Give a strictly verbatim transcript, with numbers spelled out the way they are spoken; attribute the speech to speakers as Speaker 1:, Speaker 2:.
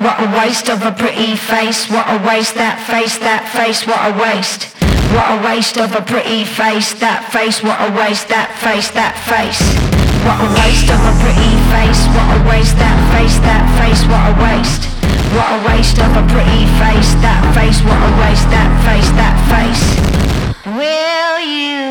Speaker 1: What a waste of a pretty face. What a waste, that face, that face, what a waste. What a waste of a pretty face. That face, what a waste, that face, that face. What a waste of a pretty face. What a waste, that face, that face, what a waste. What a waste of a pretty face. That face, what a waste, that face, that face. Will you